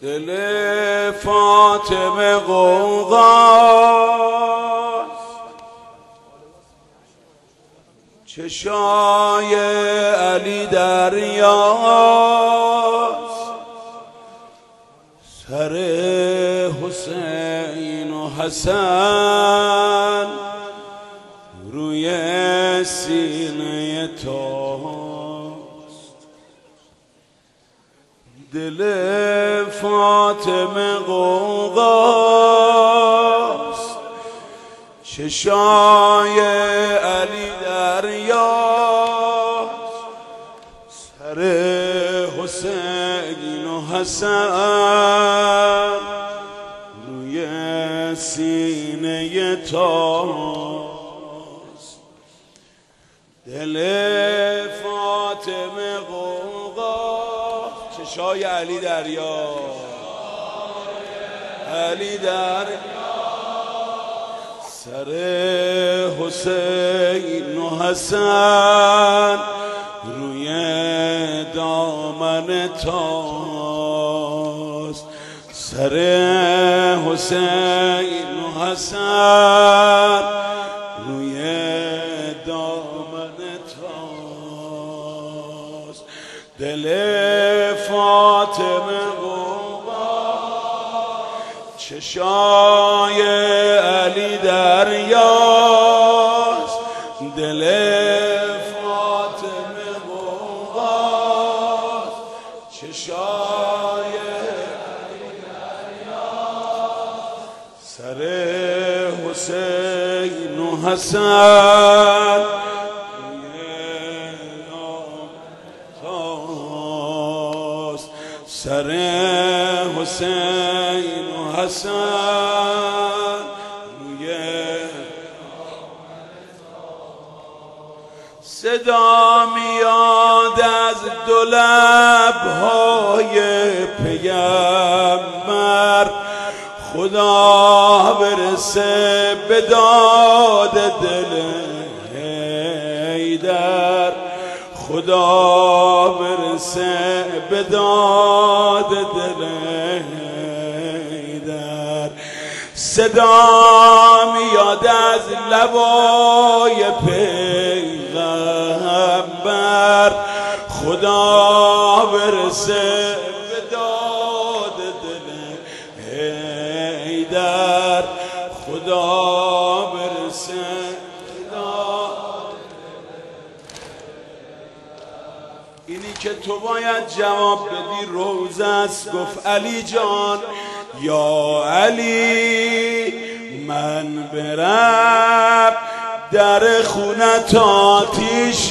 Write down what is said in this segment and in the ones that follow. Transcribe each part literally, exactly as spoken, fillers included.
دل فاطمه غوغاست، چشای علی دریاست، سر حسین و حسن روی سینه توست. دل فاطمه غوغاست، چشای علی دریاست، سر حسین و حسن روی سینه توست. دل فاطمه غوغاست، چشای علی دریاست، علی دریاست، سر حسین و حسن روی دامن توست. سر حسین و حسن روی دامن توست. دل فاطمه غوغاست، چشای علی دریاست. دل فاطمه غوغاست، چشای علی دریاست، سر حسین و حسن سر حسین و حسن روی صدا میاد از دو لب‌های پیغمبر، خدا برسه به داد دل حیدر، خدا برسه به داد دل حیدر. صدا میاد از لبای پیغمبر، خدا برسه به داد دل حیدر، خدا برسه به داد. اینی که تو باید جواب بدی روزه است. گفت علی جان یا علی من برم در خونت آتیش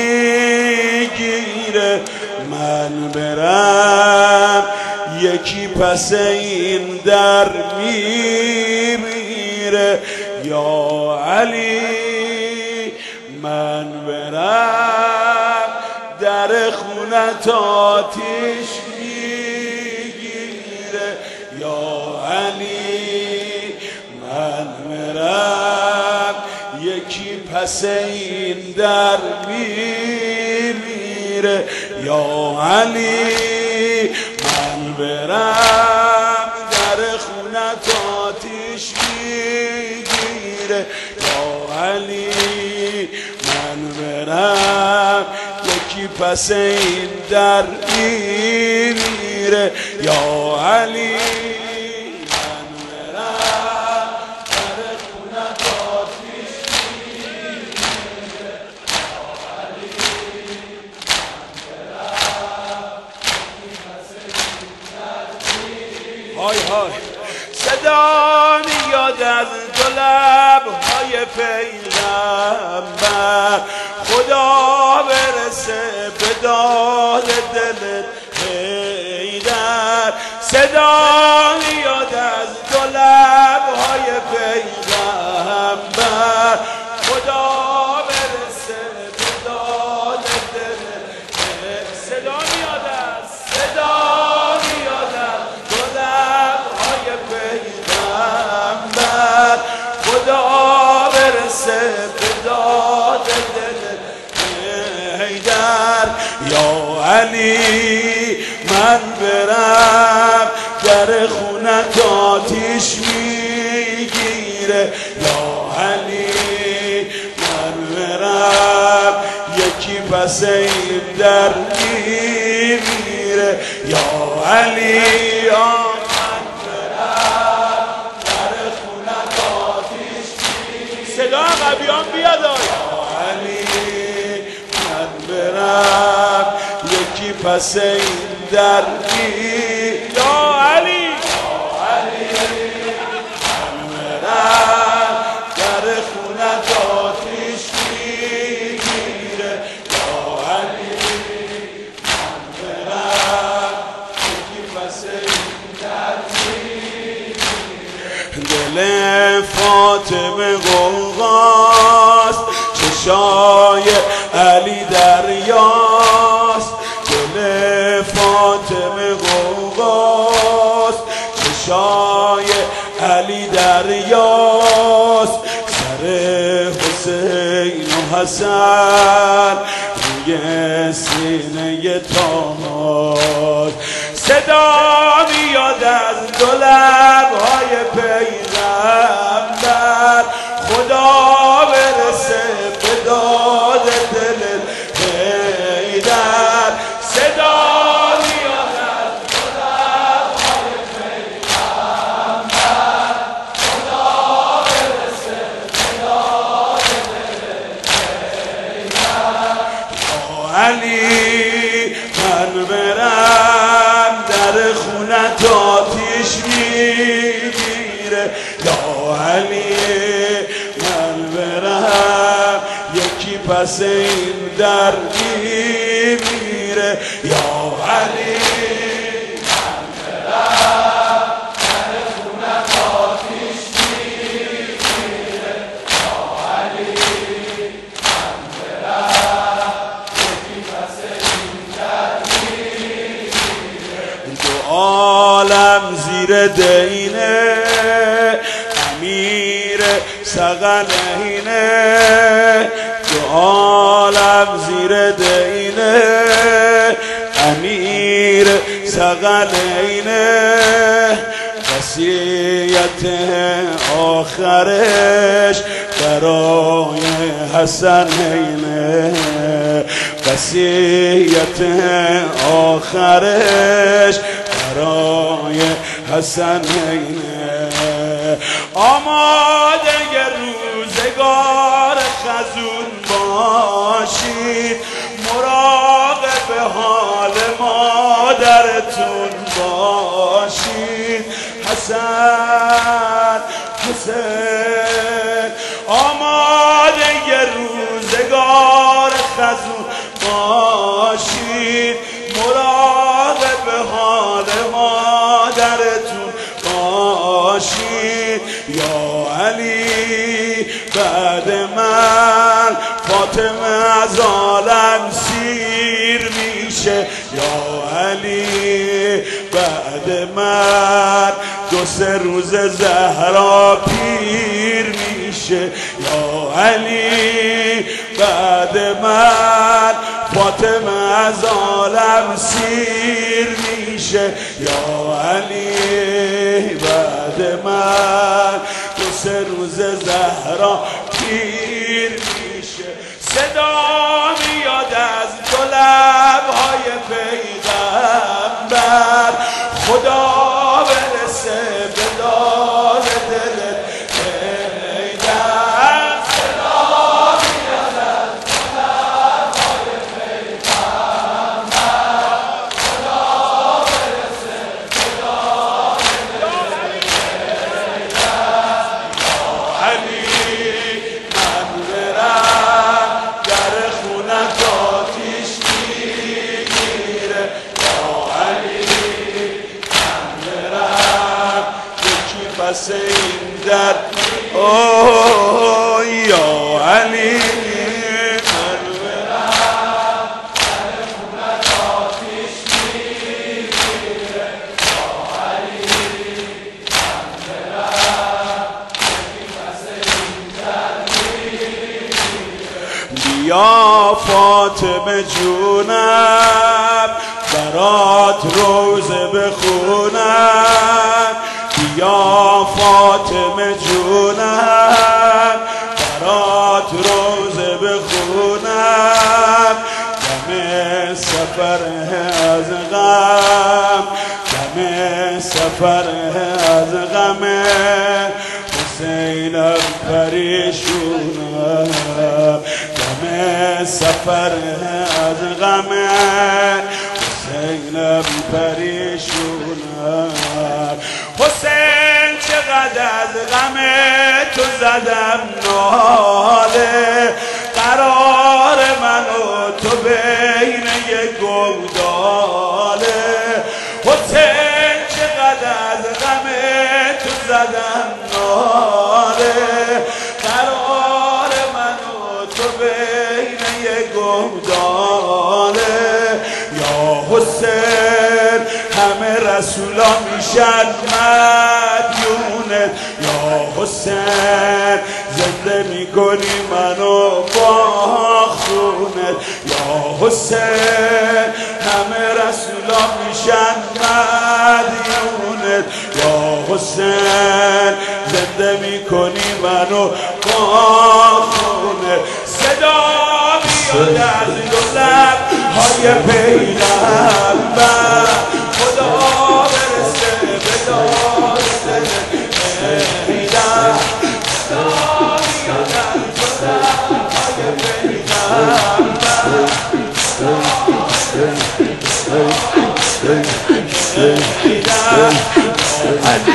میگیره، من برم یکی پس این در میمیره. یا علی من برم در خونت آتیش میگیره، یا علی من برم یکی پس این در میمیره. یا علی من برم در خونت آتیش میگیره، یا علی من برم یکی پس این در میمیره. یا علی من برم در خونت آتیش میگیره، یا علی من برم یکی پس این در میمیره. های های صدا میاد از دو لب‌های پیغمبر، خدا برسه به داد دلت حیدر. صدا میاد از دو لب‌های پیغمبر، خدا برسه به داد دلت. صدا میاد از صدا میاد از دو لب‌های پیغمبر، خدا برسه به داد دلت حیدر. یا علی من برم پس این در میمیره یا علی یا من برم در خونت آتیش میگیره صدا قبیان بیاد یا علی من برم یکی پس این در میمیره یا علی دل فاطمه غوغاست چشای علی دریاست دل فاطمه غوغاست چشای علی دریاست سر حسین و حسن روی سینه تاماست صدا میاد از دو لب‌های پیغمبر خدا برسه به داد دل حیدر صدا میاد از دو لب‌های پیغمبر خدا برسه به داد دل حیدر یا علی من برم در خونت آتیش میگیره یا علی من برم یکی پس این در میمیره یا علی من برم در خونت آتیش میگیره یا علی من برم یکی پس این در دو عالم زیر دینه امیر ثقلینه دو عالم زیر دینه امیر ثقلینه وصیت آخرش برای حسنینه وصیت آخرش برای حسنینه آماده روزگار خزون باشید مراقب حال مادرتون باشید حسن حسین آماده روزگار خزون باشید مراقب حال مادرتون باشید یا علی بعد من فاطمه از عالم سیر میشه یا علی بعد من دو سه روز زهرا پیر میشه یا علی بعد من فاطمه از عالم سیر میشه یا علی بعد من دو سه روز زهرا پیر میشه صدا میاد از دو لب‌های پیغمبر خدا برسه به داد دل حیدر صدا میاد از دو لب‌های پیغمبر خدا برسه به داد دل حیدر یا علی من برم در خونت آتیش میگیره یا علی من برم یکی پس این در اوه یا علی من برم در خونت آتیش میگیره یا علی من برم یکی پس این در بیا فاطمه جونم برات روزه بخونم بیا فاطمه جونم برات روزه بخونم سفر از غم حسینم پریشونم غم سفر از غم حسینم پریشونم حسین چقدر از غم تو زدم ناله قرار من و تو بین یک گوداله حسین چقدر از غم تو زدم ناله قرار من و تو بین یک گوداله یا حسین همه رسولا میشن مدیونت یا حسین زنده میکنی منو با خونت یا حسین همه رسولا میشن مدیونت یا حسین زنده میکنی منو با خونت صدا میاد از دو لب های پیغمبر خدا برسه به داست پیدر صدا میاد از دو لب های پیغمبر علی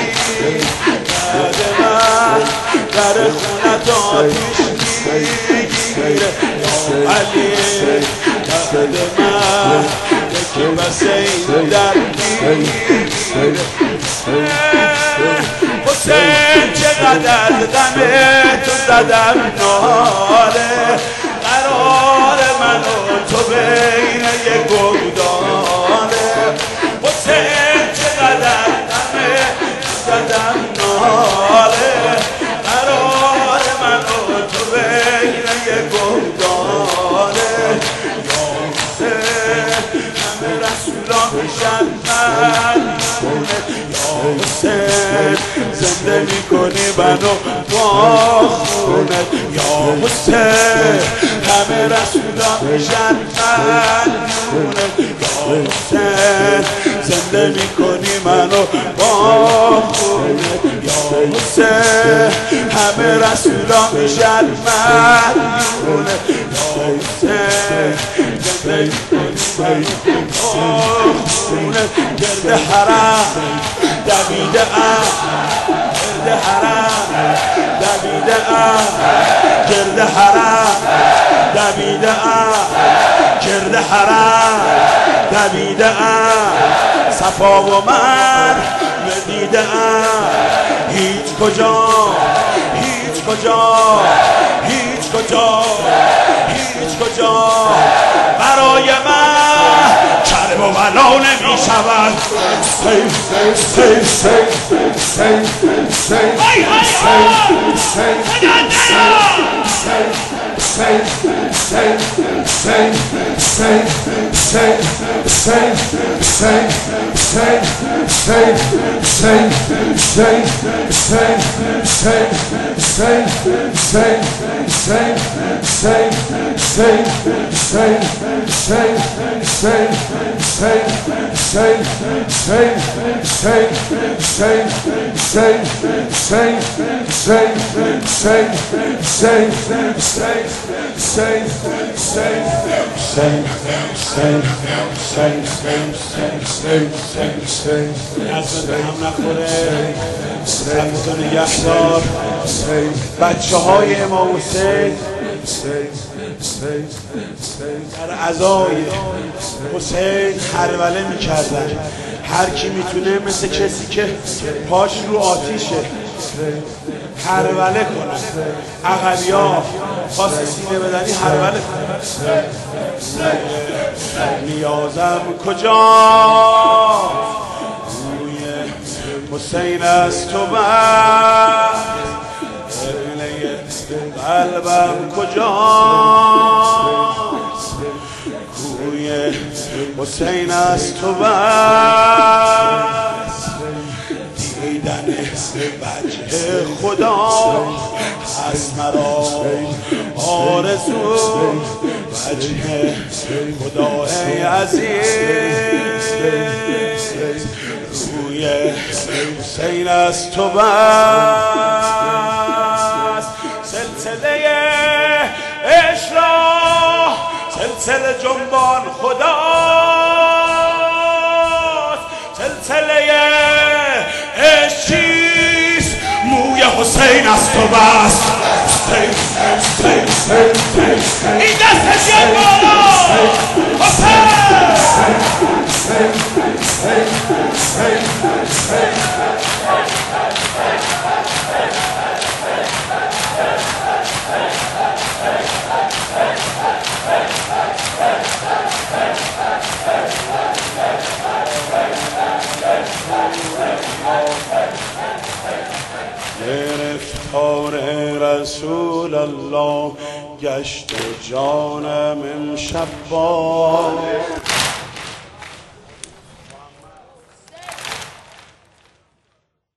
در خونت آتیش میگیره یا علی درد من یکی بسه این درگیره حسین چقدر غم تو زدم ناله قرار من و تو بین یک گوداله حسین چقدر غم تو زدم ناله قرار من و تو بین یک گوداله یا حسین همه رسولا میشن مدیونت یا حسین زنده میکنی منو با خونت یا حسین همه رسولا میشن مدیونت یا حسین زنده میکنی منو با خونت یا حسین همه رسولا میشن مدیونت یا حسین زنده میکنی منو با خونت گرد حرم دویده ام گرد حرم دویده ام گرد حرم دویده ام گرد حرم دویده ام صفا و من دیده ام هیچ کجا هیچ کجا هیچ کجا هیچ کجا برای من کرب و بلا نمی شود سیف سیف سیف سیف سیف بچه های امام حسین در عزای حسین هروله میکردن هر کی میتونه مثل کسی که پاش رو آتیشه هروله کنه عقبیا خواست سینه بدنی هروله کنه نیازم کجا روی حسین از تو بر قلبم کجا کوی حسین از تو بس دیدن وجه خدا هست مرا آرزو وجه خدای عزیز روی حسین از تو بس سلسله عشق را سلسله جنبان خداست سلسله عشق چیست موی حسین از تو بس این دست بیاد بالا گرفتار رسول الله گشت جانم امشب با